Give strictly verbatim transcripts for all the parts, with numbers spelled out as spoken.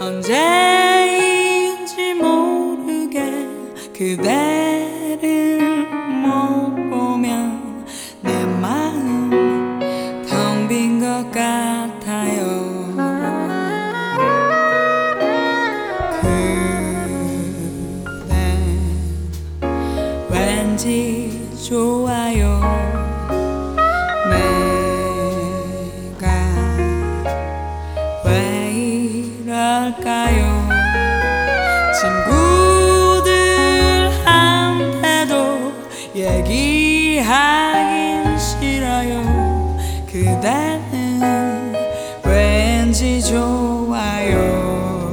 언제인지 모르게 그대를 못 보면 내 마음 텅 빈 것 같아요. 그대 왠지 좋아요. 내가 왜 이럴까요? 친구들한테도 얘기하긴 싫어요. 그대는 왠지 좋아요.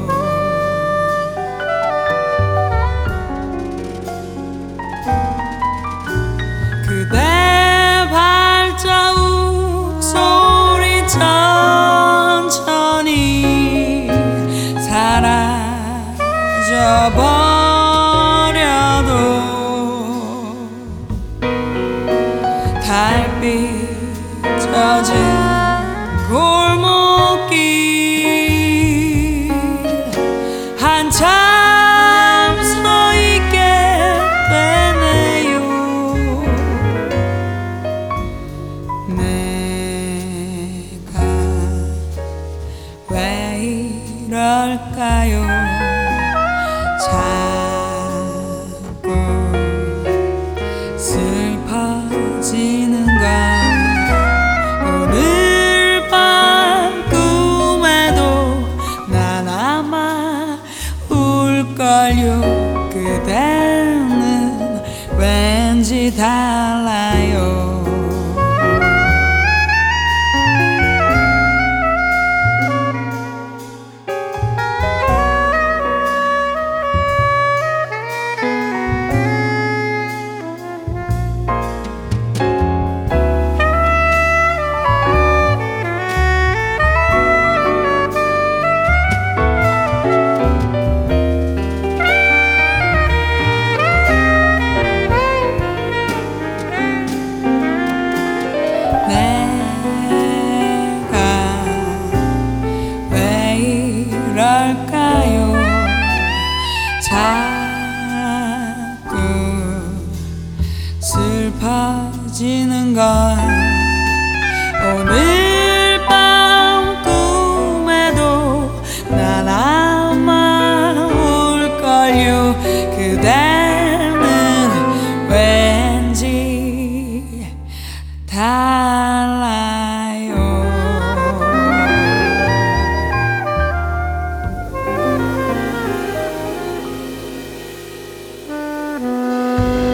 그대 발자국 소리 천천히 사라져버려도 달빛 젖은 골목길 한참 서 있게 되네요. 내가 왜 이럴까요? 자꾸 슬퍼지는 건 오늘 밤 꿈에도 난 아마 울걸요. 그대는 왠지 달라요. 이럴까요? 자꾸 슬퍼지는 건 오늘 밤 꿈에도 난 아마 울걸요. 그대는 왠지 달라요. Thank you.